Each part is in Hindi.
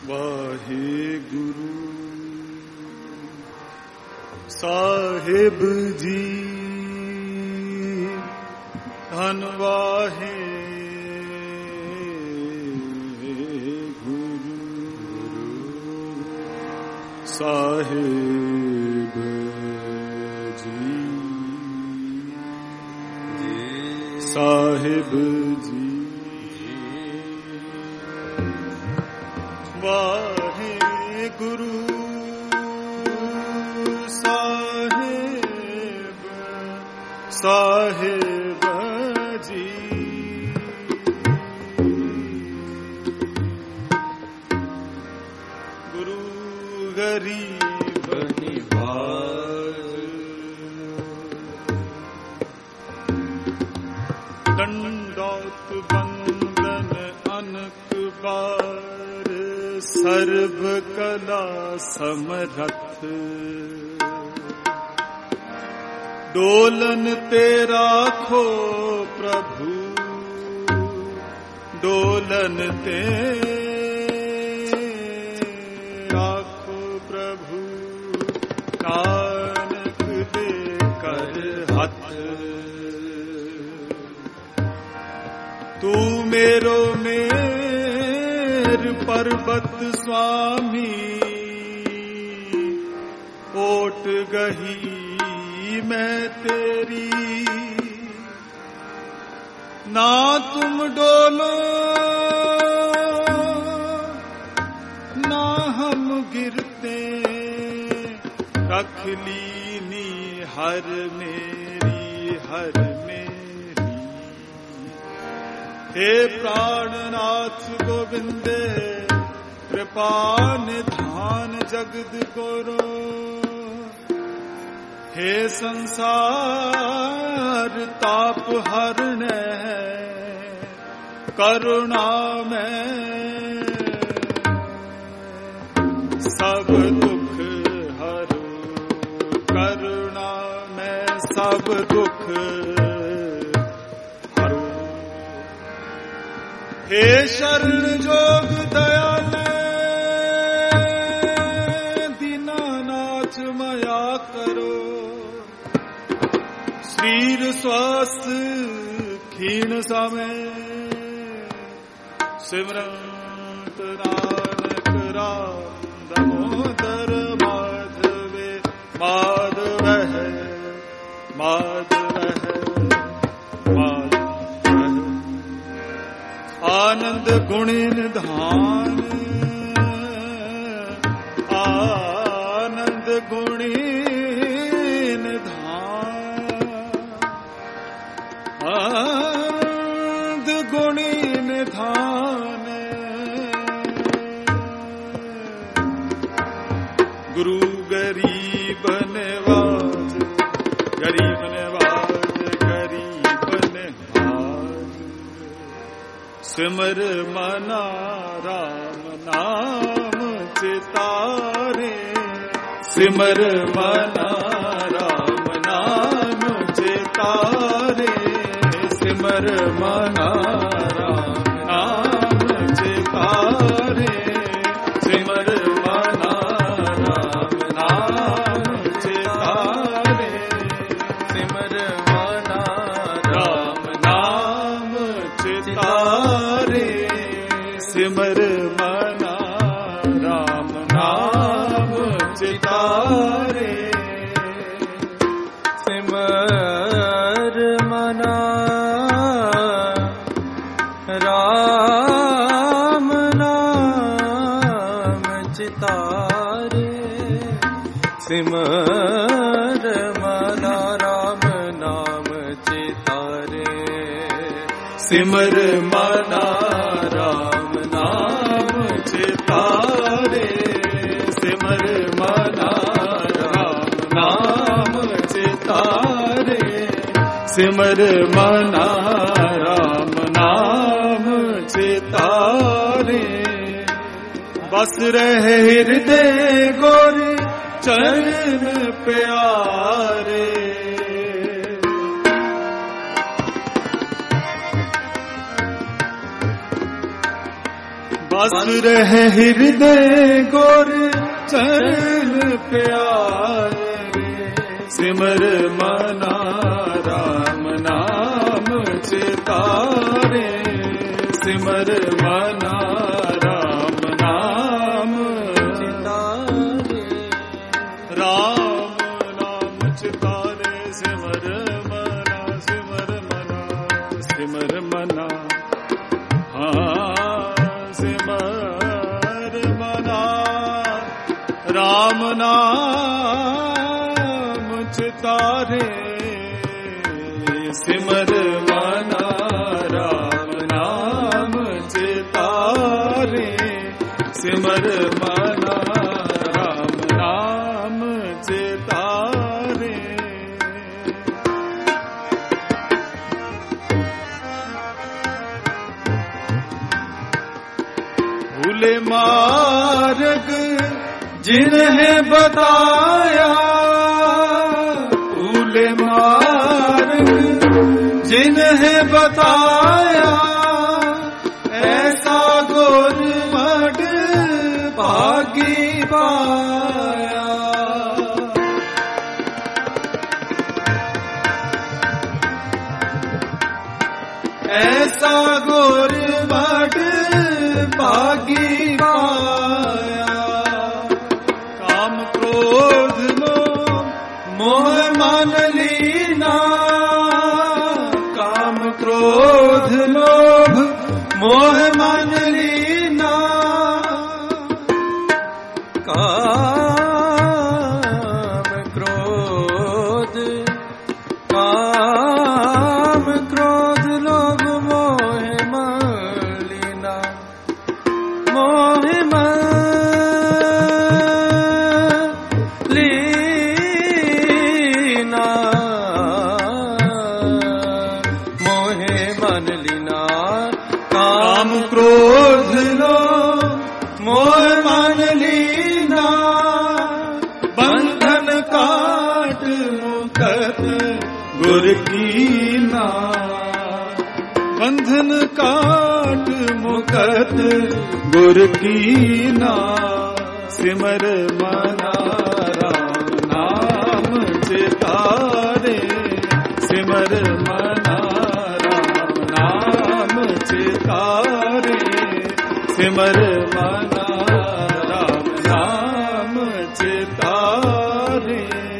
वाहेगुरु साहिब जी धन वाहे गुरु साहिब जी साहिब जी वाहे गुरु साहिब जी गुरु गरीब निवाज दंडौत बंदन अनक बार सर्व कला समरथ डोलन तेरा खो प्रभु डोलन तेरा खो प्रभु नानक दे कर हथ तू मेरो मेर पर्वत स्वामी ओट गही मैं तेरी ना तुम डोलो ना हम गिरते रख लीनी हर मेरी हे प्राणनाथ गोविंदे कृपा निधान जगद गुरु हे संसार ताप हरण करुणा में सब दुख हरो करुणा में सब दुख हरो हे शरण जोग दयाल दीनानाथ मया करो शरीर स्वस्थ क्षीण समय सिमरंत नानक राम दामोदर माधवे माधव है माधव है माधव है आनंद गुणिन धान आनंद गुणिन धान आनंद गुणिन धान गुरु गरीब नवाज गरीब नवाज गरीब नवाज सिमर मना राम नाम चितारे सिमर मना राम नाम चितारे सिमर मना राम नाम चितारे सिमर मना राम नाम चितारे सिमर मना राम नाम चितारे सिमर मना राम नाम चितारे सिमर मना राम नाम चितारे सिमर मना राम नाम चितारे सिमर मना राम नाम चितारे सिमर मना राम नाम चितारे सिमर मना राम नाम चितारे बस रहे हृदय गोरे चरण प्यारे बस रहे हृदय गोर चरण प्यारे, सिमर मना राम नाम चितारे, सिमर मना राम नाम चितारे, राम नाम चितारे, सिमर मना, सिमर मना, सिमर मना, हाँ सिमर मना राम नाम चितारे, सिमर मना राम नाम चितारे, सिमर मना राम नाम चितारे। भूले मार्ग जिन्हें बताया, भूले मार्ग जिन्हें बताया, ऐसा गुरमठ भागी पाया। ऐसा गुरमठ भागी पाया। काम क्रोध मोह मान लीना, काम क्रोध लोभ मोह मान लीना, काम क्रोध लोभ मोह मान लीना, मोह मान लीना, मोह मान लीना, काम क्रोध लोभ मोह मान लीना, बंधन काट मुकत गुर कीना, बंधन काट मुकत गुर कीना, सिमर मना राम नाम चितारे, सिमर मना राम नाम चितारे, सिमर मना राम नाम चितारे।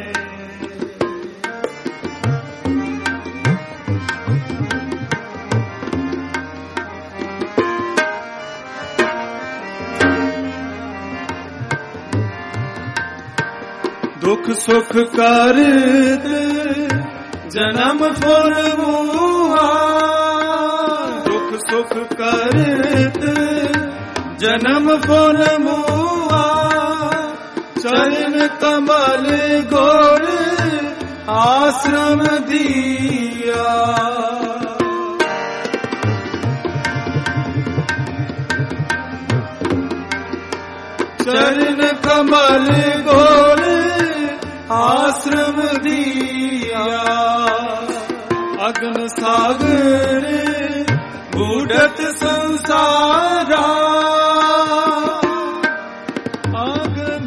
दुख सुख करत जन्म फुल मुआ, दुख सुख करत जन्म फुल मुआ, चरण कमल गोर आश्रम दिया। चरण कमल गोर आश्रम दिया, अग्न सागर बूढ़त संसारा, अग्न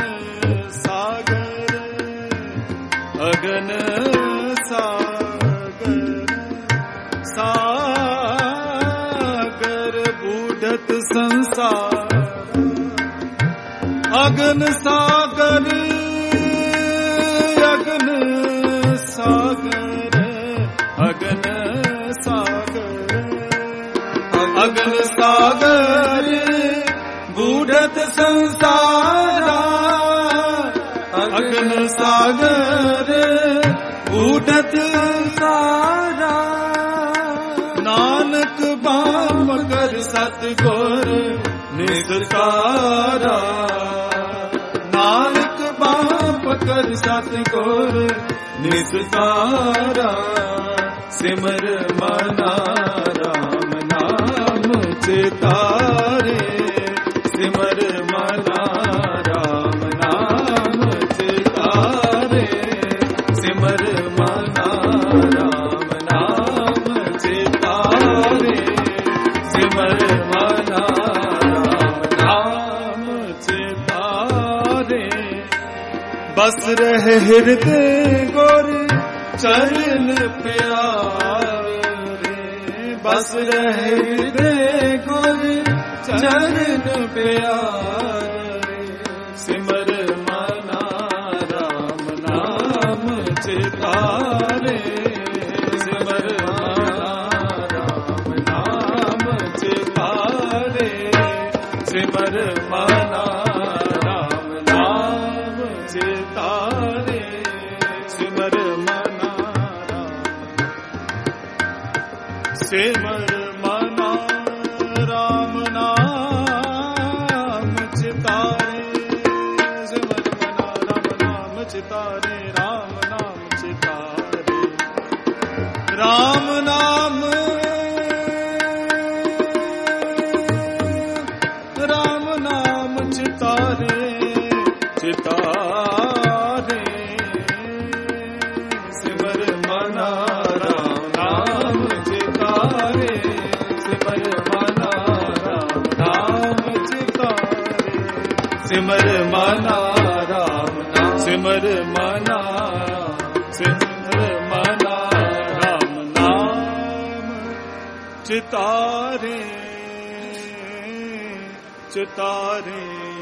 सागर, अग्न सागर, सागर बूढ़त संसार, अग्न सागर, अग्न सागर, अग्न सागर, अग्न सागर बूढ़त संसारा, अग्न सागर बूढ़त सारा, नानक बाम कर सतगुर निस्तारा, नानक बाप कर सतगुर निस्तारा, सिमर मना राम नाम चितारे, सिमर मना राम नाम चितारे, सिमर मना राम नाम चितारे, सिमर मना बस रहे हृदय गोरी चरण प्यारे, बस रहे हृदय गोरी चरण प्यारे। सिमर मना राम नाम चितारे, सिमर मना राम नाम चितारे, सिमर मना राम नाम चितारे, सिमर मना राम, सिमर मना राम नाम चितारे, सिमर मना राम नाम चितारे, राम नाम चितारे, राम नाम राम नाम चितारे, चितारे, सिमर मना राम नाम चितारे, सिमर मना राम नाम चितारे, सिमर मना राम नाम, सिमर मना, सिमर मना राम नाम चितारे, चितारे।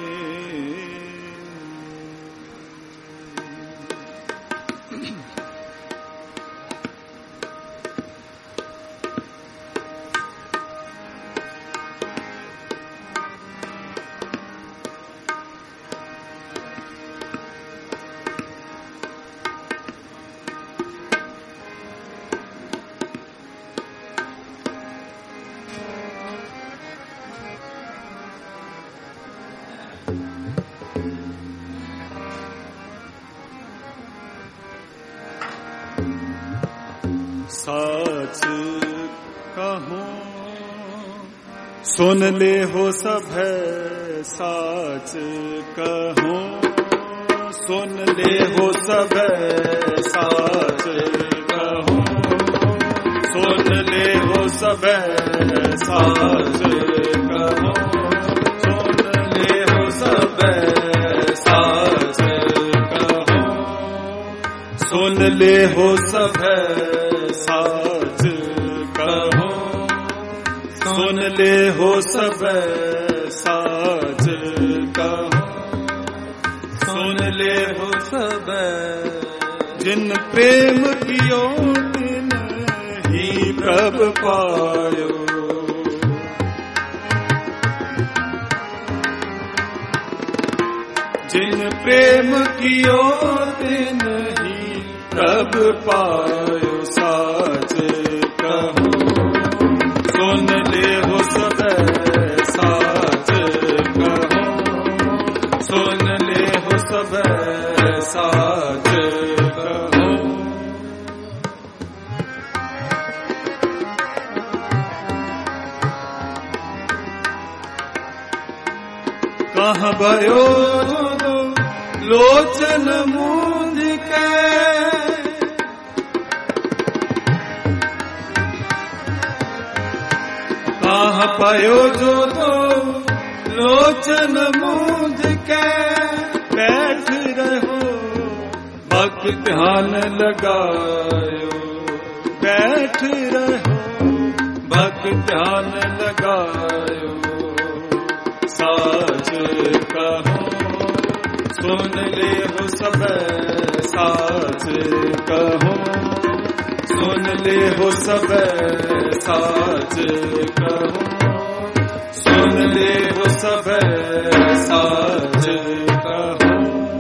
साच कहूँ सुन ले हो सब है, साच कहूँ सुन ले हो सब है, साच कहूँ सुन ले हो सब है, साच कहूँ सुन ले हो सब है, साच कहूँ सुन ले हो सब है, साच कहूँ सुन ले हो सब, साच कहूँ सुन ले हो सब। जिन प्रेम कियो तिन ही प्रभ पायो, जिन प्रेम कियो तिन ही प्रभ पायो, साच कहूँ सुन ले हो सब, साच कहूँ सुन ले हो सब, साच कहूँ। कहाँ भयो लोचन मूंद के, कहाँ भयो जो तो लोचन मूंद के, बैठ रहो भक्त ध्यान लगायो, बैठ रहो भक्त ध्यान लगायो, साच कहूँ सुन ले हो सब, साच कहूँ सुन ले हो सब, साच कहूँ सुन ले हो सब, साच कहूँ।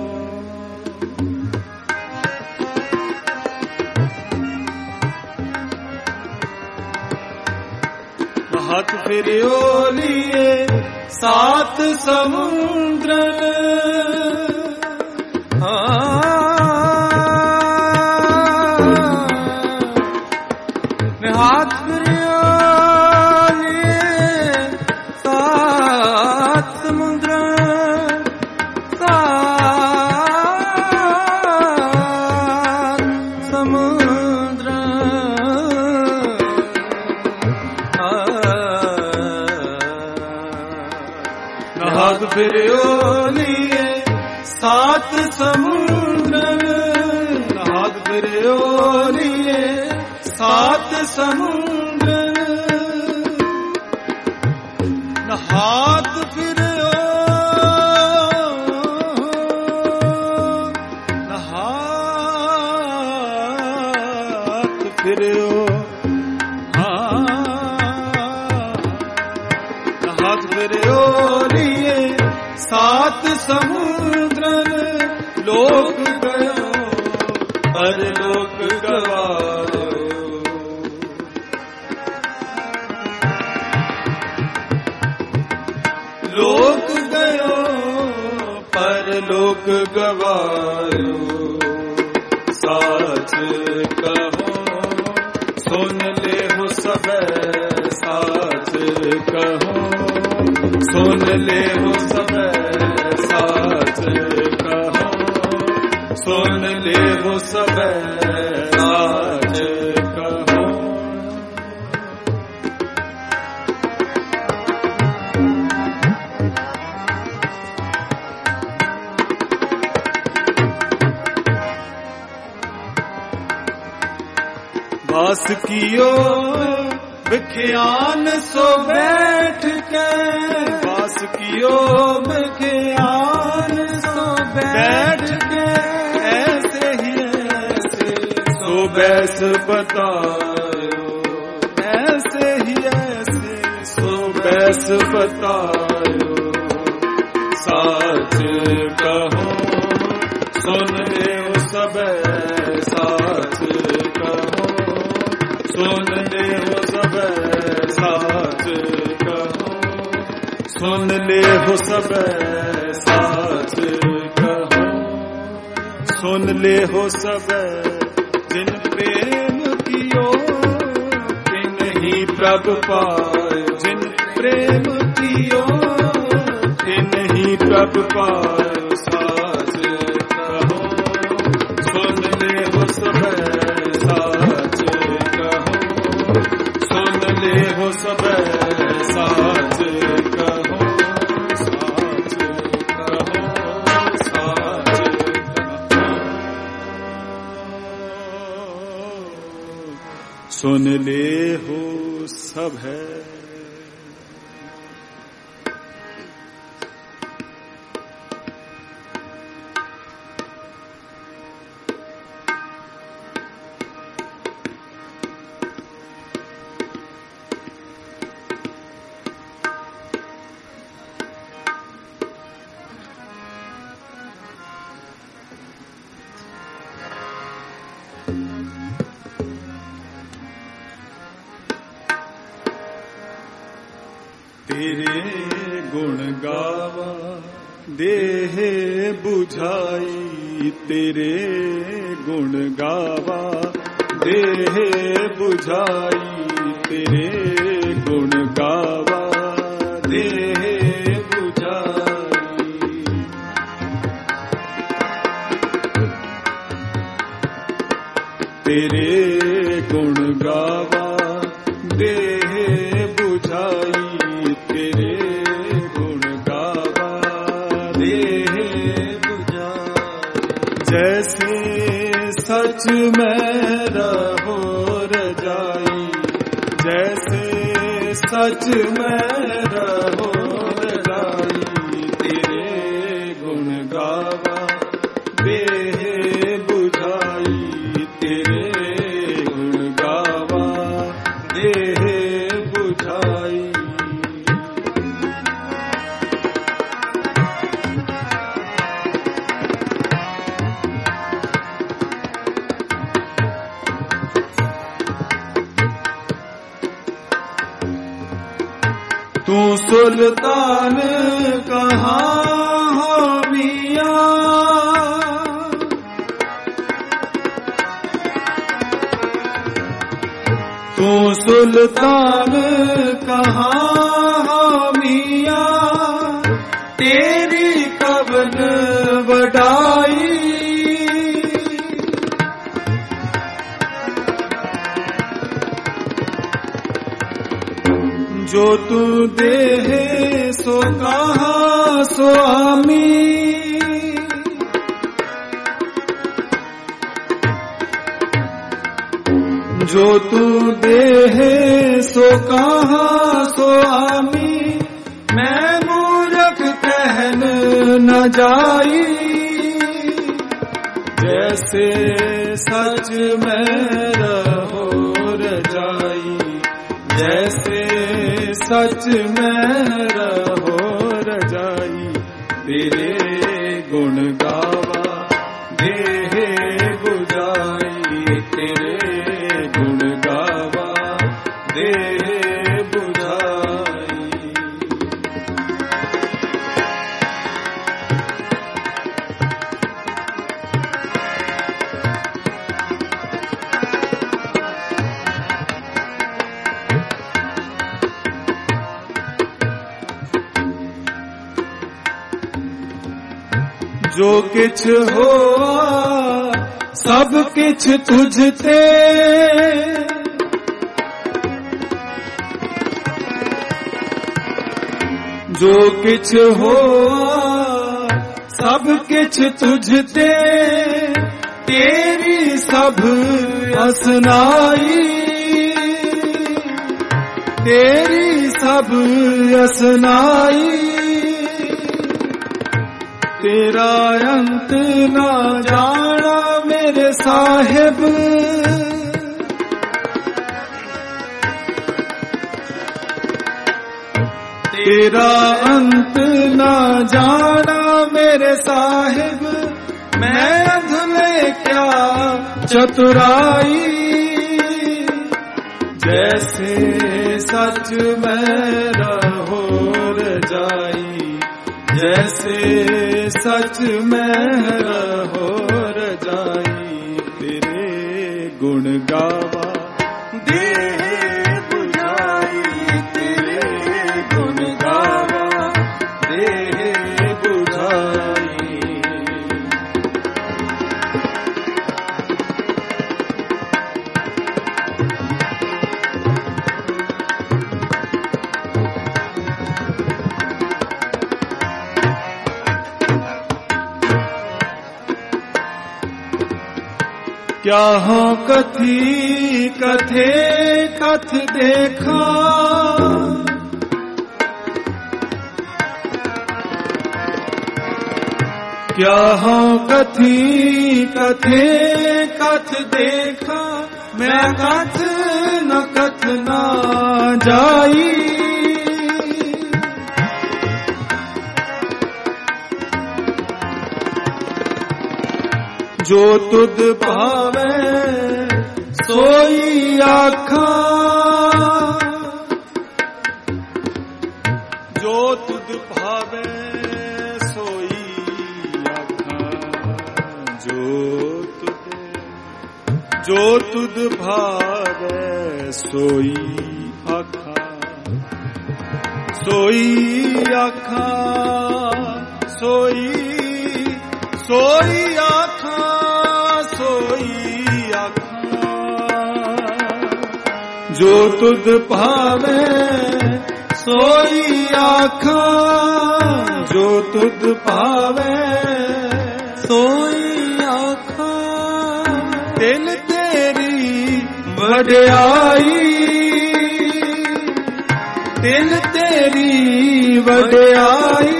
हाथ फिरियो लिए सात समुद्र, हाथ फिरियो लिए सात समुद्र, सात समुद्र, हाथ फिरियो लिए सात समुद्रन नहात फिरियो लिए सात समुद्रन नहात फिरियो नहात फिरियो नहात फिरियो लिए सात समुद्रन लोक गयो परलोक गवायो लोक गयो परलोक गवायो साच कहो सुन ले हो सब साच कहो सुन ले हो सब साच कहो सुन ले हो सब साच कहो वास कियो विख्यान सो बैठ के वास कियो विख्यान सो बैठ के ऐसे ही ऐसे सो बैस बतायो ऐसे ही ऐसे सो बैस बतायो साच कहो सुन ले सब साच कहो सुन ले हो सब साच कहो सुन ले हो सब साच कहो सुन ले हो सब जिन प्रेम कियो तिन ही प्रभ पायो जिन प्रेम कियो तिन ही प्रभ पायो साच कहो सुन ले हो सब साच सुन ले हो सब साच कहो साच कहो साच कहो सुन ले हो सब है तेरे गुण गावा देह बुझाई तेरे गुण गावा देह बुझाई तेरे गुण गावा देह बुझाई तेरे गुण गावा देह बुझाई तेरे गुण गावा देह बुझाई जैसे सच में रहो रजाई जैसे सच में रहो रजाई तेरे गुण गावा देह बुझाई तेरे गुण गावा देह बुझाई तू सुल्तान कहाँ हो मियां तू सुल्तान कहाँ हो मियां तेरी कवन वडाई जो तू देहे सो कहा स्वामी जो तू देह सो कहाँ सो आमी, मैं मूरख कहन न जाई। जैसे सच में रहो रजाई, जैसे सच में रहो रजाई। तेरे गुण गावा देह बुझाई, तेरे गुण गावा देह बुझाई। जो किछ हो सब किछ तुझते, जो किछ हो सब किछ तुझते। तेरी सब असनाई, तेरी सब असनाई। तेरा अंत ना जाना मेरे साहिब, तेरा अंत ना जाना मेरे साहिब। मैं अधले क्या चतुराई, जैसे सच में रहो रजाई, जैसे सच में रहो रजाई। तेरे गुण गावा देह बुझाई, तेरे गुण गावा देह बुझाई। क्या हो कथी कथे कथ देखा, क्या हो कथी कथे कथ देखा। मैं कथ न कथ ना जाई, जो तुद भावे सोई आखा, जो तुद भावे सोई आखा। जो तुद भावे सोई आखा, सोई आखा, सोई सोई आखा, सोई आखा। जो तुद भावे सोई आखा, जो तुद भावे सोई आखा। दिल तेरी वड्याई, दिल तेरी वड्याई।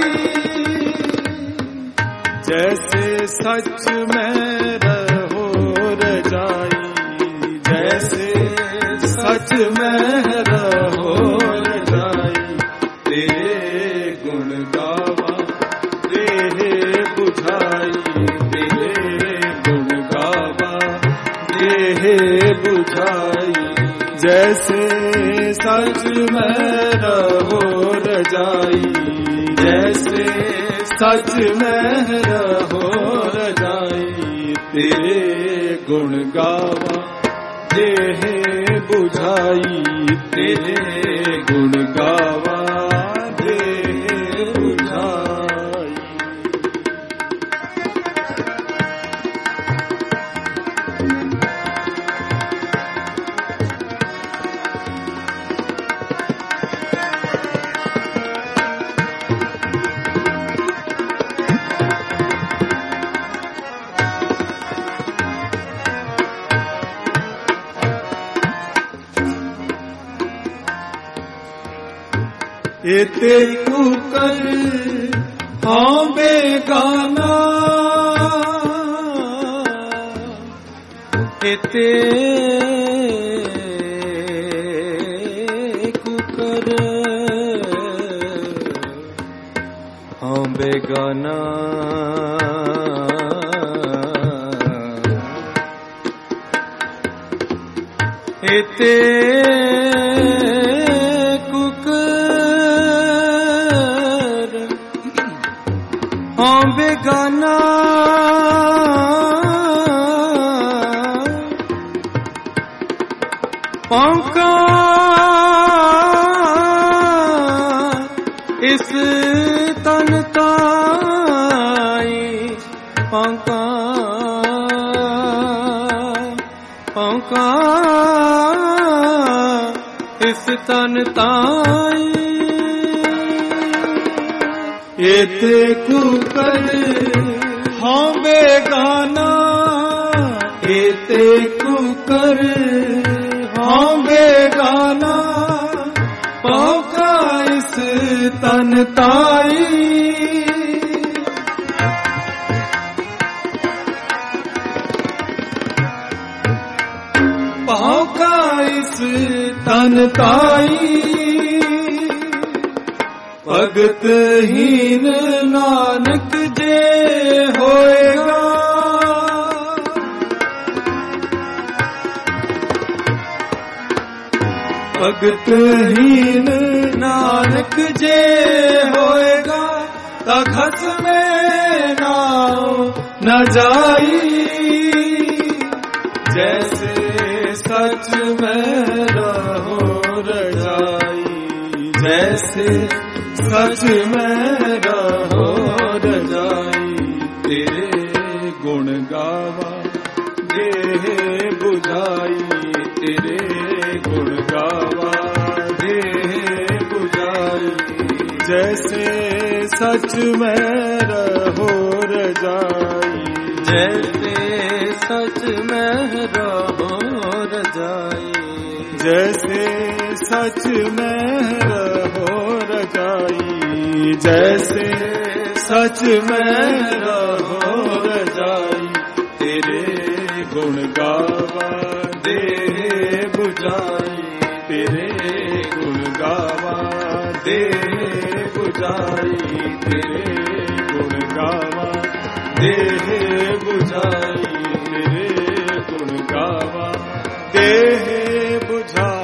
जैसे सच में रहो रजाई, जैसे सच में रहो रजाई। तेरे गुण गावा देह बुझाई, तेरे गुण गावा देह बुझाई। जैसे सच में रहो रजाई, जैसे सच में रहो रजाई। तेरे गुण गावा देह बुझाई, तेरे गुण गावा देह बुझाई। एते कुकर हाँ बेगाना, एते कुकर हाँ बेगाना, एते कुकर हाँ बेगाना, पौंका इस तन ताई, पौंका पौंका इस तन ताई, एते कुकर हाँ बेगाना, एते कुकर हाँ बेगाना, पौका इस तन ताई, पौका इस तन ताई, भगत हीन नानक जे होएगा, भगत हीन नानक जे होएगा, तखत में नाव न जाई, जैसे सच में रहो रजाई, जैसे सच में रहो रजाई, तेरे गुण गावा देह बुझाई, तेरे गुण गावा देह बुझाई, जैसे सच में रहो रजाई, जैसे सच में रहो रजाई, जैसे सच में रहो रजाई, जैसे सच में रहो रजाई, तेरे गुण गावा देह बुझाई, तेरे गुण गावा देह बुझाई, तेरे गुण गावा देह बुझाई, तेरे गुण गावा देह बुझाई।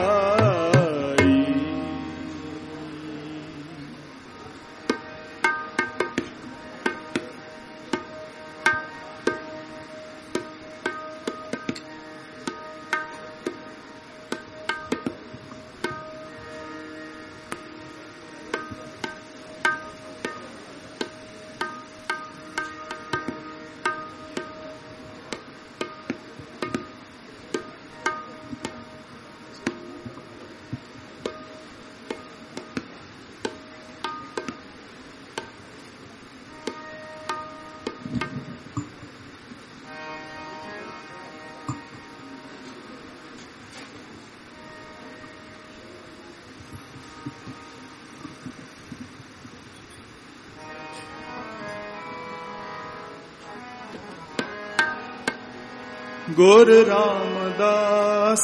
गुर रामदास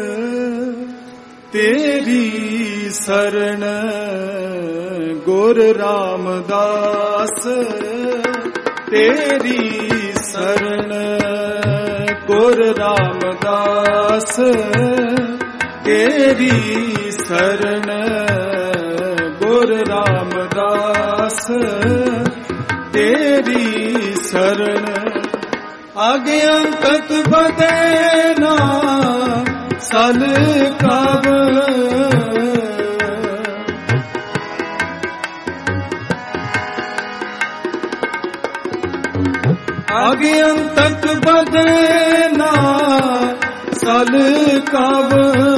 तेरी शरण, गुर रामदास तेरी शरण, गुर रामदास तेरी शरण, गुर रामदास तेरी शरण, आगे अंतक बदे ना सल कब, आगे अंतक बदे ना सल कब,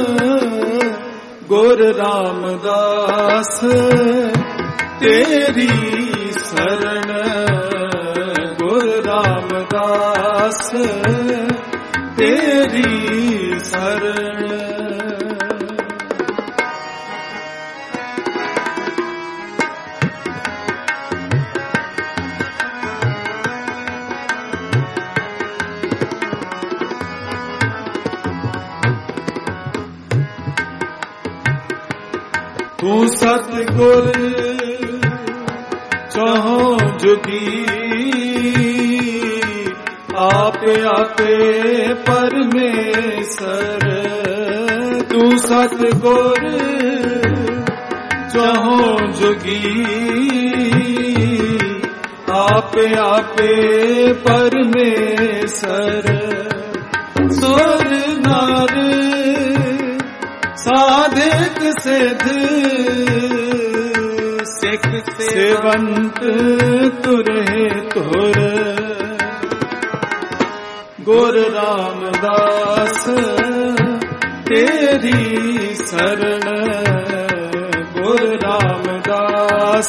गुर रामदास तेरी शरण, गुर रामदास तेरी शरण। तू सतगुर चहो जुगी आपे आपे परमेश्वर तू सतगुर चहो जुगी आपे आपे परमेश्वर सुर नार साधक सिद्ध सिख सेवंत तुरहे तुर गुर रामदास तेरी शरण गुर रामदास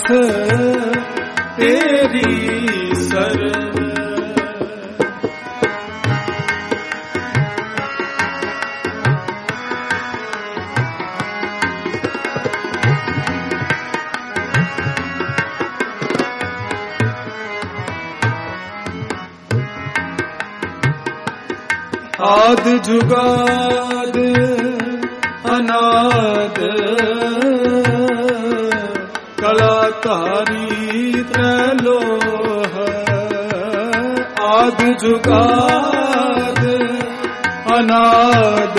तेरी शरण आद जुगाद अनाद कलाकारी त्रैलोह आद जुगाद अनाद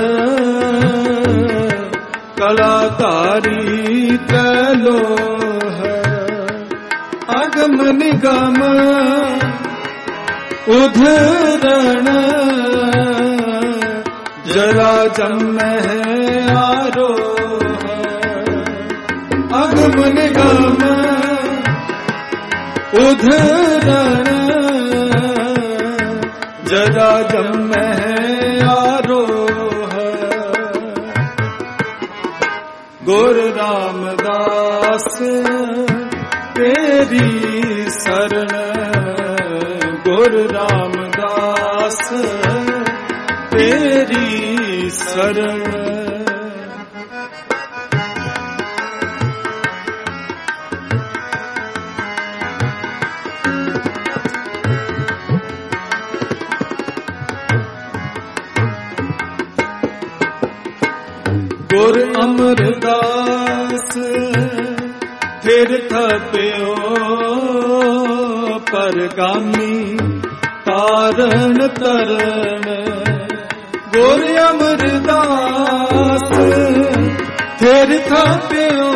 कलाकारी त्रैलोह अगम निगम उधरण जरा जम है आरोह अगम निगम उधरण जरा जम है आरोह गुर रामदास तेरी शरण गुर रामदास तेरी शरण गुर अमरदास फिर थप्यो परगामी तारण तरण गुर अमरदास फिर थप्यो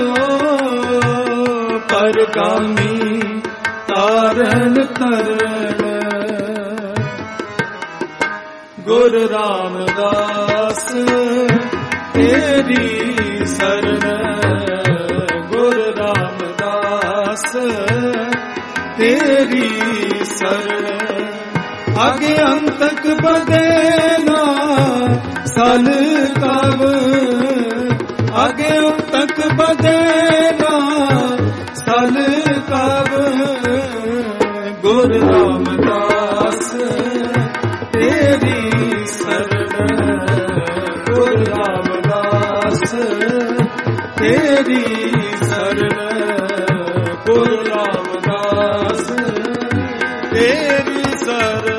परगामी तारण तरण गुर रामदास तेरी शरण गुर रामदास तेरी शरण आगे अंतक बदेना सल कब आगे अंतक बदेना सल कब गुर रामदास तेरी शरण गुर रामदास तेरी शरण गुर रामदास तेरी शरण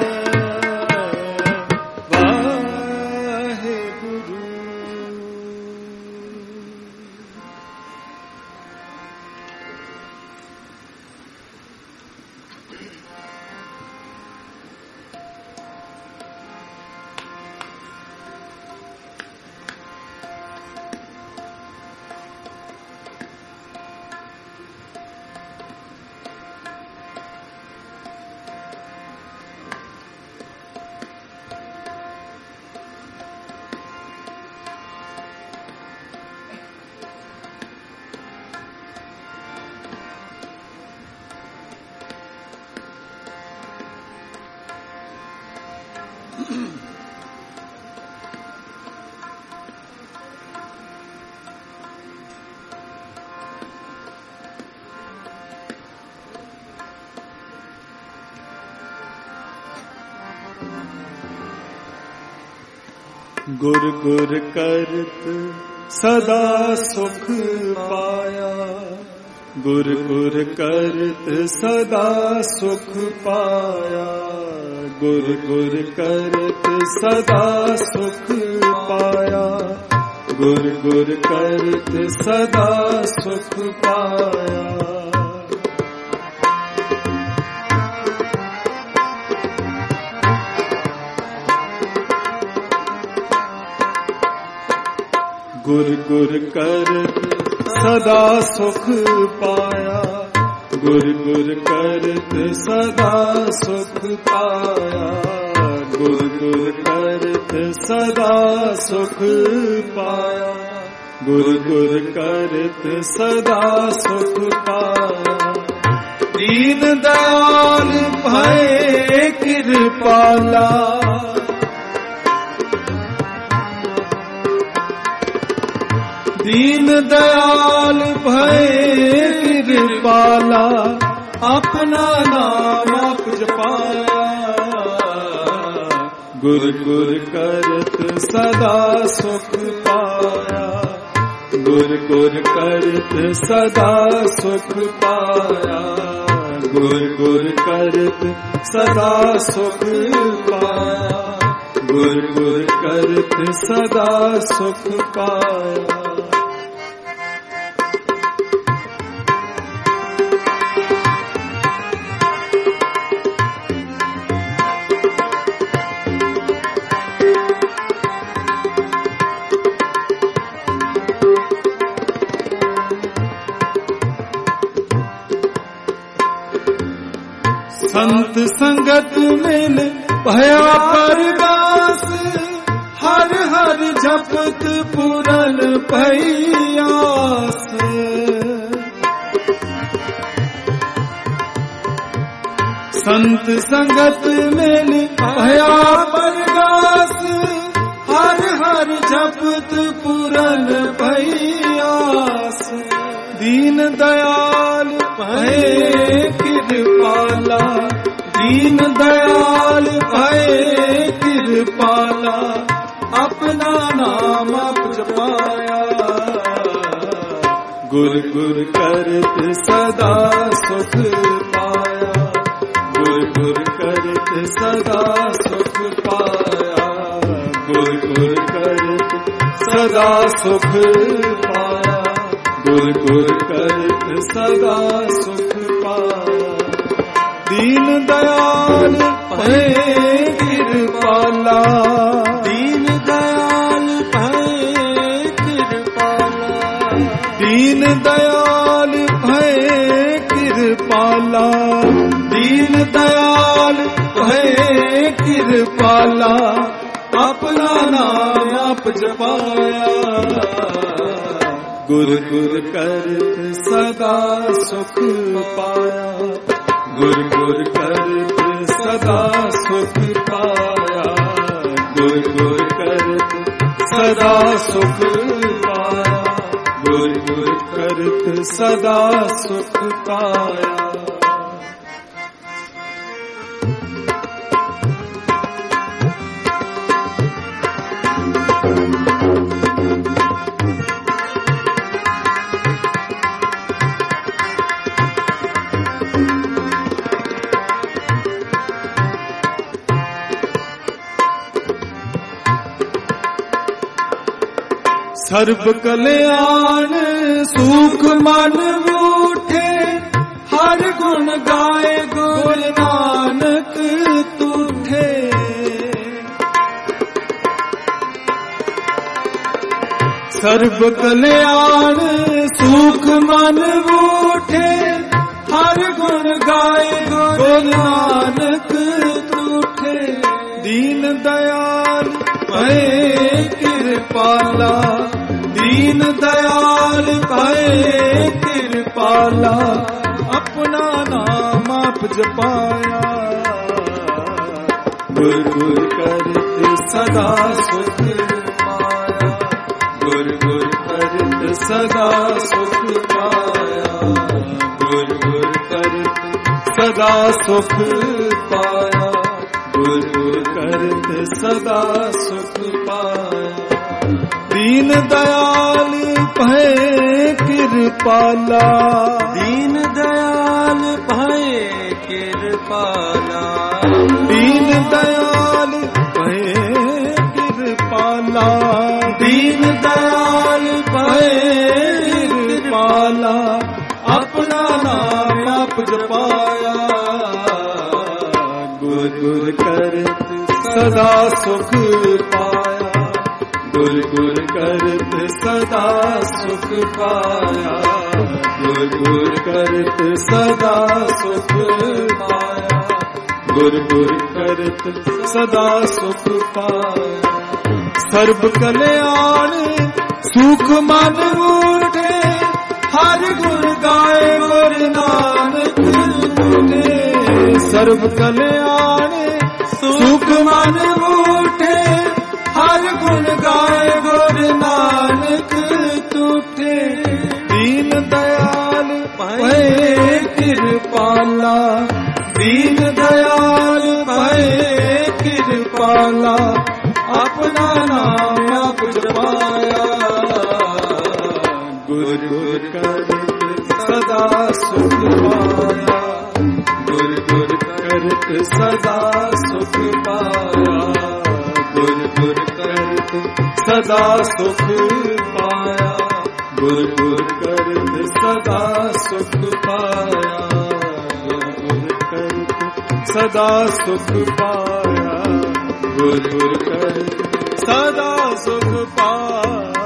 गुर गुर करत सदा सुख पाया गुर गुर करत सदा सुख पाया गुर गुर करत सदा सुख पाया गुर गुर करत सदा सुख पाया। गुर गुर करत सदा सुख पाया। गुर गुर करत सदा सुख पाया। गुर गुर करत सदा सुख पाया। गुर गुर करत सदा सुख पाया। दीन दयाल भय कृपाला। दीन दयाल भय कृपाला। अपना नाम आप जपाया। गुर गुर करत सदा सुख पाया। गुर गुर करत सदा सुख पाया। गुर गुर करत सदा सुख पाया। गुर गुर करत सदा सुख पाया। संत संगत मिल भया परगास। हर हर जपत पूरन भैयास। संत संगत मिल भया परगास। हर हर जपत पूरन भैयास। दीन दयाल भय कृपाला। दीन दयाल भय कृपाला। अपना नाम आप जपाया। गुर गुर करत सदा सुख पाया। गुर गुर करत सदा सुख पाया। गुर गुर करत सदा सुख पाया। गुर गुर करत सदा सुख पाया। दीन दयाल भय कृपाला। दीन दयाल भय कृपाला। दीन दयाल भय कृपाला। दीन दयाल भय कृपाला। अपना नाम आप जपाया। गुर गुर करत सदा सुख पाया। गुर गुर करत सदा सुख पाया। गुर गुर करत सदा सुख पाया। गुर गुर करत सदा सुख पाया। सर्ब कल्याण सुख मन उठे। हर गुण गाए गुर नानक तूठे। सर्ब कल्याण सुख मन उठे। हर गुण गाए गुर नानक तूठे। दीन दयाल भय कृपाला। दीन दयाल भय कृपाला। अपना नाम आप जपाया। गुर गुर करत सदा सुख पाया। गुर गुर करत सदा सुख पाया। गुर गुर करत सदा सुख पाया। गुर गुर करत सदा सुख पाया। दीन दयाल भय कृपाला। दीन दयाल भय कृपाला। दीन दयाल भय कृपाला। दीन दयाल जप जपाया, गुर गुर करत सदा सुख पाया, गुर गुर करत सदा सुख पाया, गुर गुर करत सदा सुख पाया, गुर गुर करत सदा सुख पाया। सर्ब कल्याण सुख मन उठे, हर गुण गाए गुर नानक टूटे। सर्ब कल्याण सुख मन उठे, हर गुण गाए गुर नानक टूटे। दीन दयाल भये कृपाला, दीन दयाल भये कृपाला, अपना नाम आप जपाया, गुर गुर करत सदा सुख पाया, गुर गुर करत सदा सुख पाया, गुर गुर करत सदा सुख पाया, गुर गुर करत सदा सुख पाया, गुर गुर करत सदा सुख पाया, गुर गुर करत सदा सुख पाया।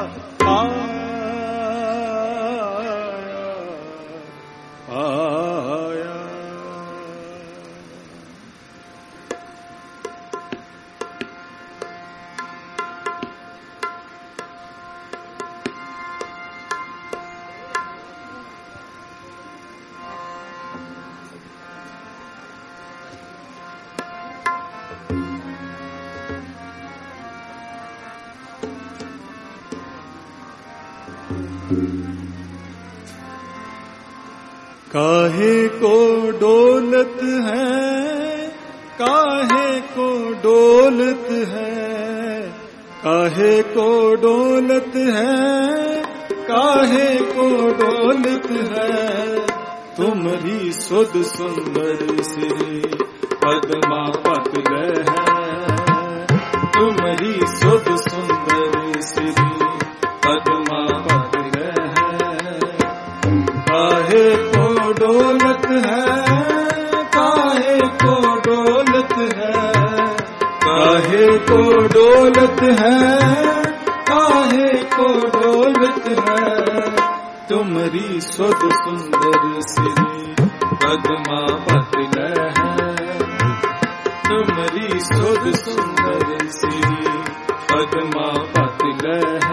काहे को डोलत है, काहे को डोलत है, काहे को डोलत है, काहे को डोलत है। तुम्हारी सुध सुंदर श्री पद्मा पतले है, तुम्हारी सुध सुंदर श्री पद्मा पतले है। काहे को डोलत है, काहे को डोलत है, काहे को डोलत है, काहे को डोलत है। तुम्हारी सुध सुंदर श्री पद्मा पतले है, तुम्हारी सुध सुंदर श्री पद्मा पतले है।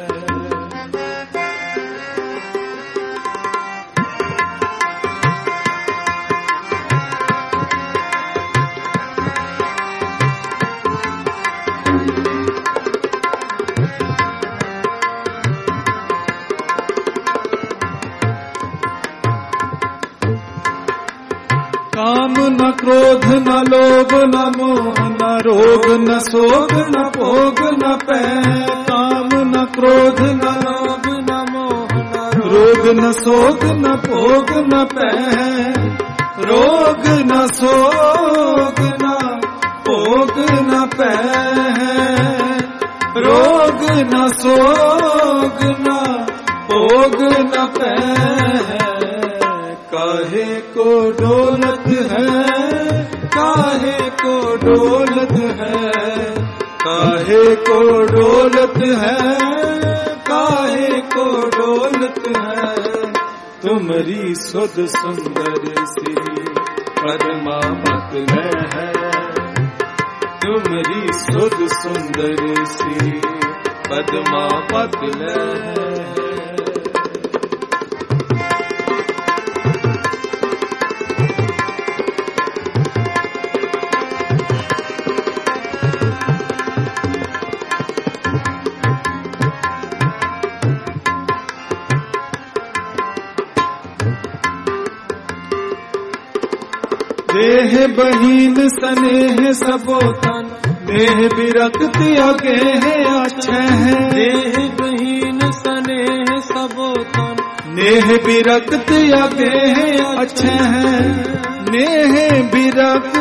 काम न क्रोध न लोभ न मोह न रोग न शोक न भोग न पैं। काम न क्रोध न लोभ न मोह न रोग न शोक न भोग न पैं। रोग न शोक न भोग न पैं। रोग न शोक न भोग न पैं। काहे को डोलत है, काहे को डोलत है, काहे को डोलत है, काहे को डोलत है। तुम्हारी सुध सुंदर श्री पद्मा पतले है, तुम्हारी सुध सुंदर श्री पद्मा पतले है। देह बहीन स्नेह सबो तन, देह विरक्त आगे है अच्छे है। देह बहीन स्नेह सबो तन, नेह विरक्त आगे है अच्छे है। नेह विरक्त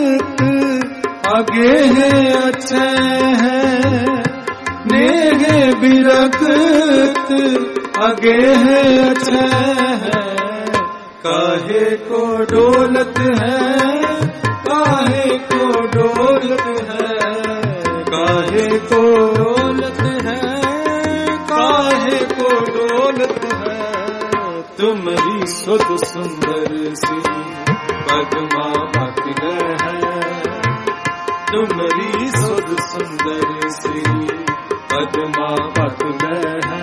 आगे है अच्छे है। नेह विरक्त आगे है अच्छे है। काहे को डोलत है, काहे को डोलत है, काहे को डोलत है, काहे को डोलत है। तुम्हारी सुध सुंदर सी पद्मा पत है, तुम्हारी सुध सुंदर सी पद्मा पत है।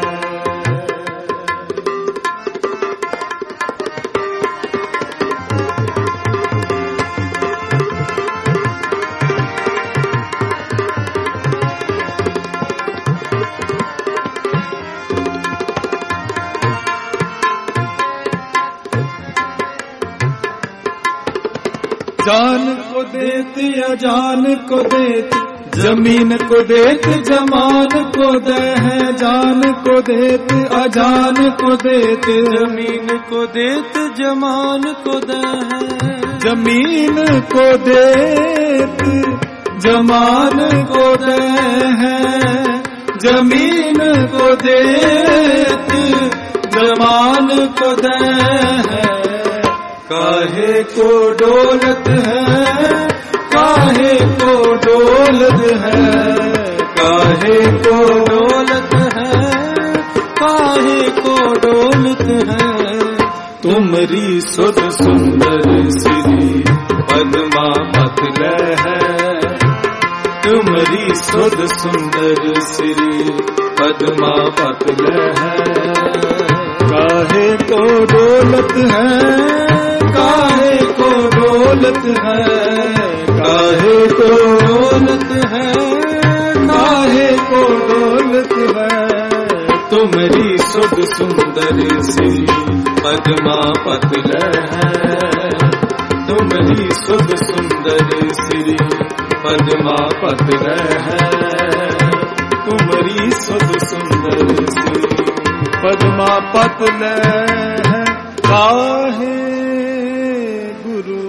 जान को देत अजान को देत, जमीन को देत जमान को दे है। जान को देत अजान को देत, जमीन को देत जमान को दे है। जमीन को देत जमान को दे है, जमीन को देत जमान को दे है। काहे को डोलत है, काहे को डोलत है, काहे को डोलत है, काहे को डोलत है। तुम्हारी सुध सुंदर श्री पद्मा पत है, तुम्हारी सुध सुंदर श्री पद्मा पत है। काहे को डोलत है, काहे को डोलत है, काहे को डोलत है, काहे को डोलत है। तुम्हारी सुध सुंदर सी पद्मा पत है, तुम्हारी सुध सुंदर श्री पद्मा पत है। तुम्हारी सुध सुंदर सी पद्मा पत है। काहे गुरु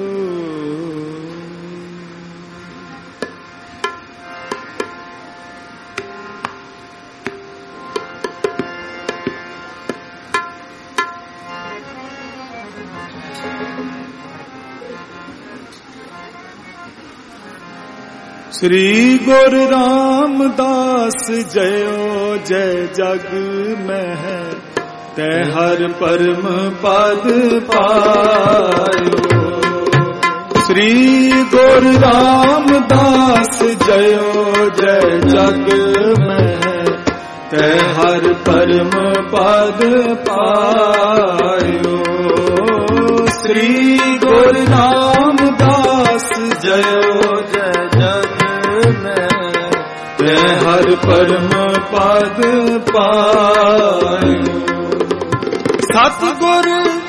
श्री गुरु रामदास जयो जय जग में है, ते हर परम पद पायो। श्री गुरु रामदास जयो जय जग में है, ते हर परम पद पायो। श्री गुरु रामदास जयो जय जग में, ते हर परम पद पायो। सतगुर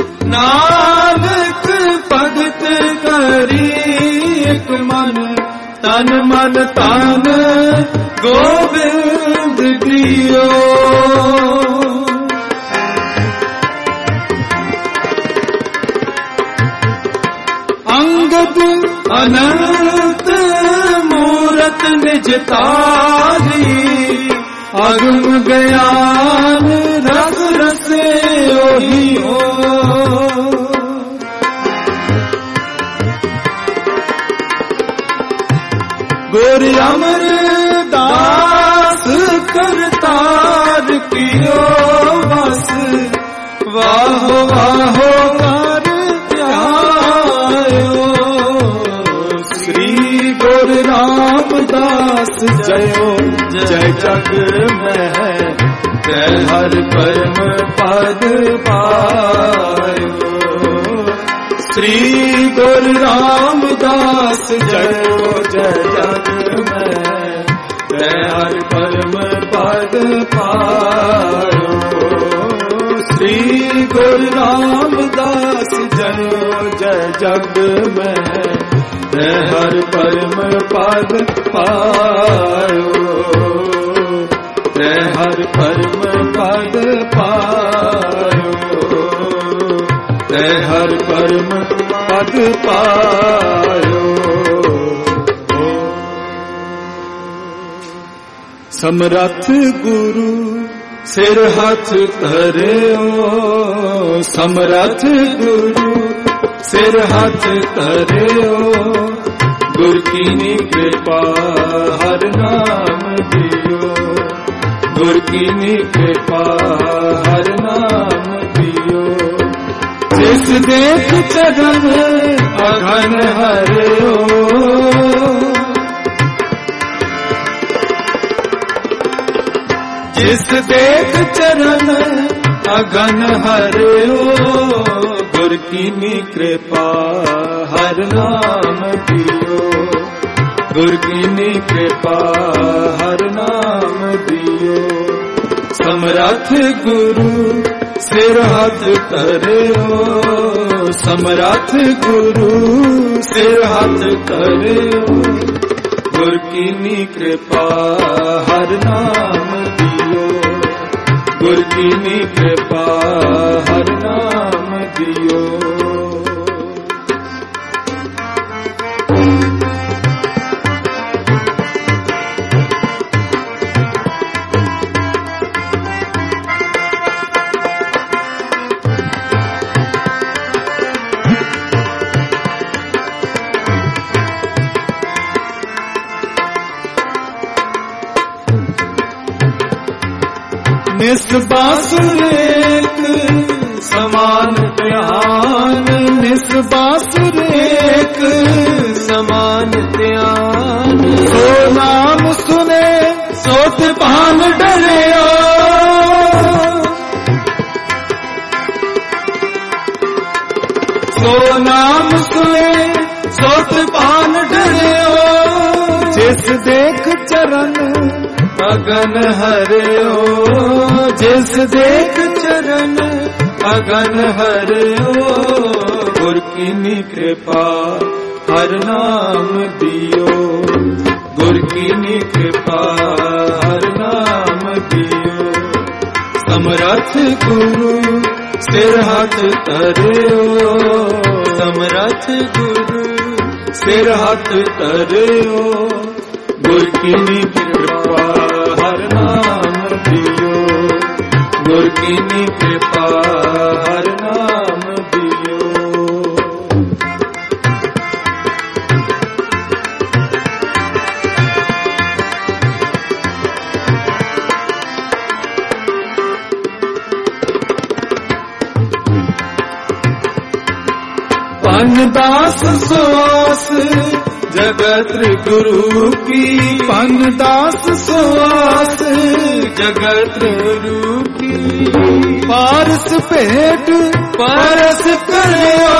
नानक भगत करी एक मन, तन मन तन गोविंद दियो। अंगद अनंत मूरत निज तारी, अगम ज्ञान रस रसे ओही हो। गुर अमर दास करतार कियो बस, वाहो वाहो कर आयो। श्री गुरु रामदास जयो जय जग में है, ते हर परम पद पायो। श्री गुरु रामदास जयो जय जग में है, ते हर परम पद पायो। श्री गुरु रामदास जयो जय जग में है, ते हर परम पद पायो। ते हर परम पद पायो, ते हर परम पद पायो। समरथ गुरु ਸਿਰ ਹੱਥ ਧਰਿਓ ਸਮਰੱਥ ਗੁਰੂ ਸਿਰ ਹੱਥ ਧਰਿਓ ਗੁਰ ਕੀਨੀ ਕਿਰਪਾ ਹਰ ਨਾਮ ਦਿਓ ਗੁਰ ਕੀਨੀ ਕਿਰਪਾ ਹਰ ਨਾਮ ਦਿਓ ਜਿਸ ਦੇਖ ਚਰਨ ਅਗਨ ਹਰਿਓ ਜਿਸ ਦੇਖ ਚਰਨ ਅਗਨ ਹਰਿਓ ਗੁਰ ਕੀਨੀ ਕਿਰਪਾ ਹਰ ਨਾਮ ਦਿਓ ਗੁਰ ਕੀਨੀ ਕਿਰਪਾ ਹਰ ਨਾਮ ਦਿਓ ਸਮਰੱਥ ਗੁਰੂ ਸਿਰ ਹੱਥ ਧਰਿਓ ਸਮਰੱਥ ਗੁਰੂ ਸਿਰ ਹੱਥ ਧਰਿਓ ਗੁਰ ਕੀਨੀ ਕਿਰਪਾ ਹਰ ਨਾਮ ਦਿਓ ਗੁਰ ਕੀਨੀ ਕਿਰਪਾ ਹਰ ਨਾਮ ਦਿਓ निस बासुरेक समान ध्यान निस बासुरेक समान ध्यान सो नाम सुने सोत भान डरियो सो नाम सुने सोत भान डरियो जिस देख चरण अगन हरियो जिस देख चरण अगन हरियो गुर कीनी कृपा हर नाम दियो गुर कीनी कृपा हर नाम दियो समरथ गुरु सिर हथ धरियो समरथ गुरु सिर हथ धरियो गुर कीनी कृपा हर नाम दियो गुर कीनी कृपा हर नाम दियो पन्नदास सोस जगत गुरु की पन्नदास सोस जगत गुरु की पारस भेंट परस करियो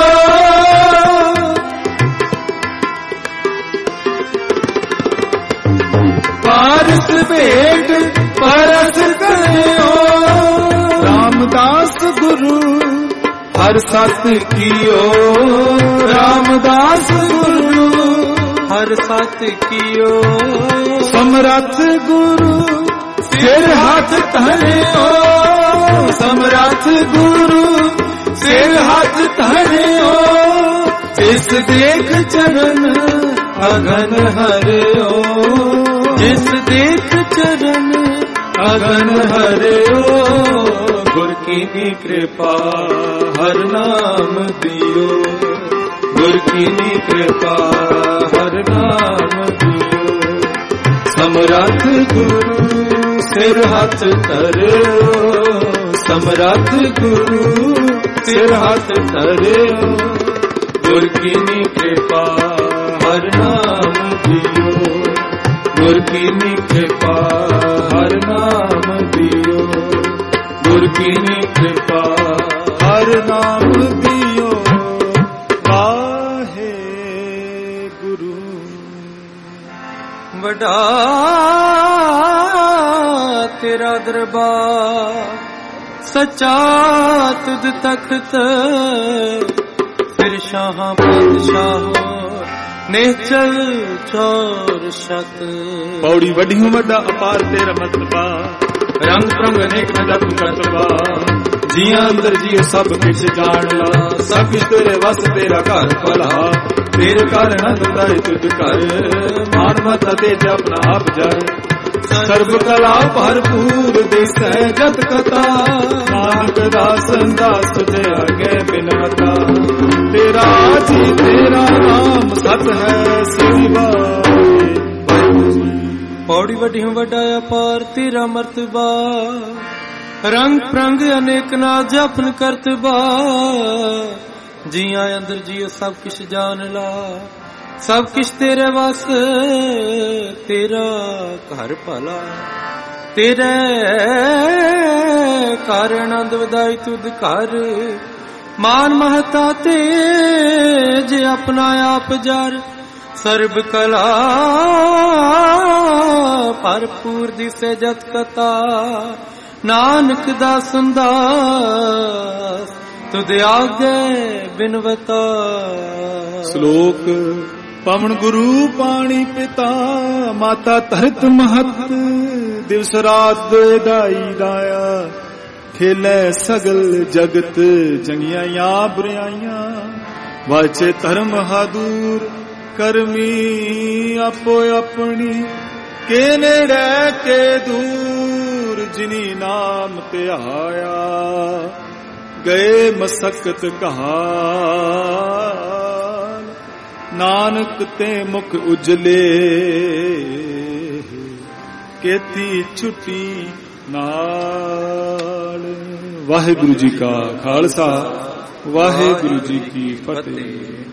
पारस भेंट परस करियो रामदास गुरु हर सत कियो रामदास गुरु हर सत कियो समरथ गुरु सिर हाथ धरियो समरथ गुरु सिर हाथ धरियो जिस देख चरण अगन हरियो जिस देख चरण अगन हरियो गुर कीनी कृपा हर नाम दियो गुर कीनी कृपा हर नाम दियो समरथ गुरु सिर हाथ धरियो समरथ गुरु सिर हाथ धरियो गुर कीनी कृपा हर नाम दियो गुर कीनी कृपा हर नाम दियो गुर कीनी कृपा हर नाम दियो वाहे गुरु वडा तेरा दरबार सच्चा तुझ तख्त फिर शाह बादशाह नेचल चोर शत पौड़ी वड्डियों वड्डा अपार तेरा मतबा रंग प्रंग अनेक नदा तू करतबा जिया अंदर जियो सब किछ जान ला सब किछ तेरे वस तेरा घर भला तेरे घर नंद ताई तुझ कर मान मत ते अपना आप जर ਸਰਬ ਕਲਾ ਭਰਪੂਰ ਦਿਸੈ ਜਤ ਕਥਾ ਨਾਨਕ ਦਾਸ ਦਾਸ ਦੇ ਅਗੇ ਬਿਨਵਤਾ ਤੇਰਾ ਜੀ ਤੇਰਾ ਨਾਮ ਸਤ ਹੈ ਸਿਵਾ ਪੌੜੀ ਵੱਡੀ ਵੱਡਾ ਅਪਾਰ ਤੇਰਾ ਮਰਤਬਾ ਰੰਗ ਪ੍ਰੰਗ ਅਨੇਕ ਨਾ ਜਪਨ ਕਰਤਬਾ ਜੀਆਂ ਅੰਦਰ ਜੀਓ ਸਭ ਕਿਛ ਜਾਣ ਲਾ ਸਭ ਕਿਛ ਤੇਰੇ ਵਸ ਤੇਰਾ ਘਰ ਭਲਾ ਤੇਰੇ ਘਰ ਆਨੰਦ ਵਧਾਈ ਤੁਧ ਘਰ ਮਾਨ ਮਹਤਾ ਤੇ ਜੇ ਆਪਣਾ ਆਪ ਜਰ ਸਰਬ ਕਲਾ ਭਰਪੂਰ ਦਿਸੇ ਜਤ ਕਥਾ ਨਾਨਕ ਦਾ ਸੰਦਾਸ ਤੁਧ ਆਗੇ ਬਿਨਵਤਾ ਸ਼ਲੋਕ ਪਵਨ ਗੁਰੂ ਪਾਣੀ ਪਿਤਾ ਮਾਤਾ ਧਰਤ ਮਹਤ ਦਿਵਸ ਰਾਤ ਦਾਈ ਦਾਇਆ ਖੇਲੇ ਸਗਲ ਜਗਤ ਚੰਗੀਆਂ ਬੁਰਾਈਆਂ ਵਾਚੇ ਧਰਮ ਹਾਦੂਰ ਕਰਮੀ ਆਪੋ ਆਪਣੀ ਕੇ ਨੇੜੇ ਕੇ ਦੂਰ ਜਿਨੀ ਨਾਮ ਧਿਆਇਆ ਗਏ ਮਸਕਤ ਕਹਾਲ ਨਾਨਕ ਤੇ ਮੁਖ ਉਜਲੇ ਕੇਤੀ ਛੁੱਟੀ ਨਾਲ। ਵਾਹਿਗੁਰੂ ਜੀ ਕਾ ਖਾਲਸਾ ਵਾਹਿਗੁਰੂ ਜੀ ਕੀ ਫਤਿਹ।